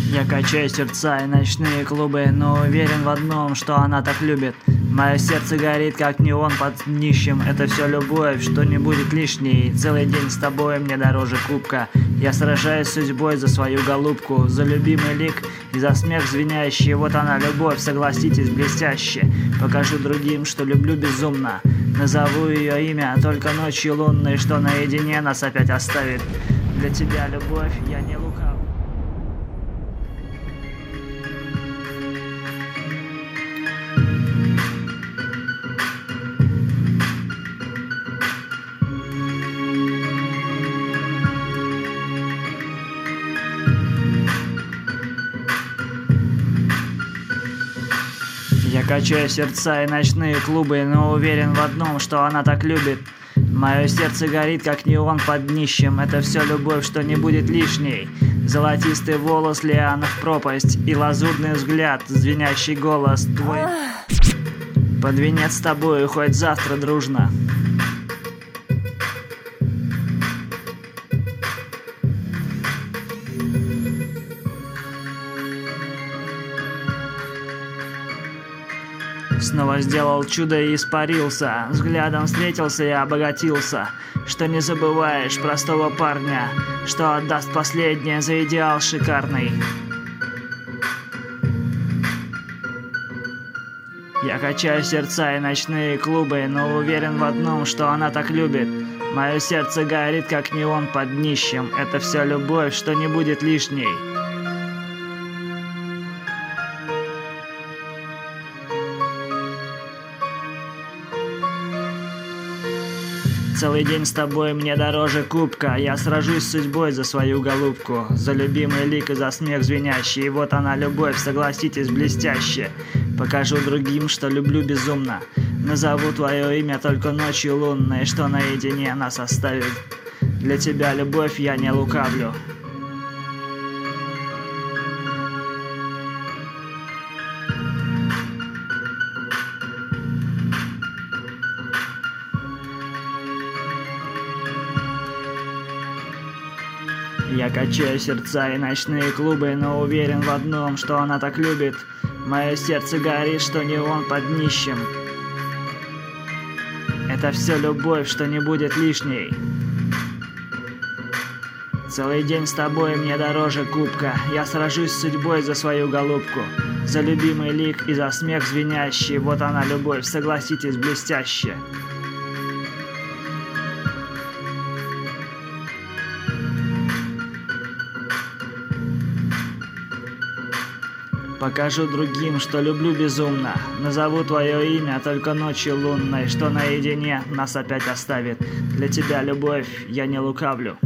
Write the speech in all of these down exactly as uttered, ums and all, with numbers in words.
Я качаю сердца и ночные клубы, но уверен в одном, что она так любит. Мое сердце горит, как неон под нищим. Это все любовь, что не будет лишней. Целый день с тобой мне дороже кубка. Я сражаюсь с судьбой за свою голубку, за любимый лик и за смех звенящий. Вот она, любовь, согласитесь, блестяще. Покажу другим, что люблю безумно. Назову ее имя только ночью лунной, что наедине нас опять оставит. Для тебя, любовь, я не лукав. Я качаю сердца и ночные клубы, но уверен в одном, что она так любит. Мое сердце горит, как неон под днищем. Это все любовь, что не будет лишней. Золотистый волос лиана в пропасть и лазурный взгляд, звенящий голос твой. Под венец с тобою хоть завтра дружно. Снова сделал чудо и испарился. Взглядом встретился и обогатился. Что не забываешь простого парня, что отдаст последнее за идеал шикарный. Я качаю сердца и ночные клубы, но уверен в одном, что она так любит. Мое сердце горит, как неон под днищем. Это все любовь, что не будет лишней. Целый день с тобой мне дороже кубка. Я сражусь с судьбой за свою голубку, за любимый лик и за смех звенящий. И вот она, любовь, согласитесь, блестяще. Покажу другим, что люблю безумно. Назову твое имя только ночью лунной, что наедине нас оставит. Для тебя, любовь, я не лукавлю. Я качаю сердца и ночные клубы, но уверен в одном, что она так любит. Мое сердце горит, что неон под днищем. Это все любовь, что не будет лишней. Целый день с тобой мне дороже кубка. Я сражусь с судьбой за свою голубку, за любимый лик и за смех звенящий. Вот она, любовь, согласитесь, блестяще. Покажу другим, что люблю безумно. Назову твое имя только ночью лунной, что наедине нас опять оставит. Для тебя, любовь, я не лукавлю.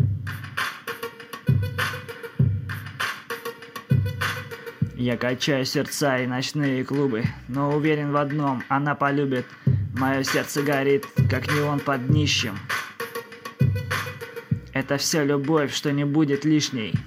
Я качаю сердца и ночные клубы, но уверен в одном, она полюбит. Мое сердце горит, как неон под днищем. Это все любовь, что не будет лишней.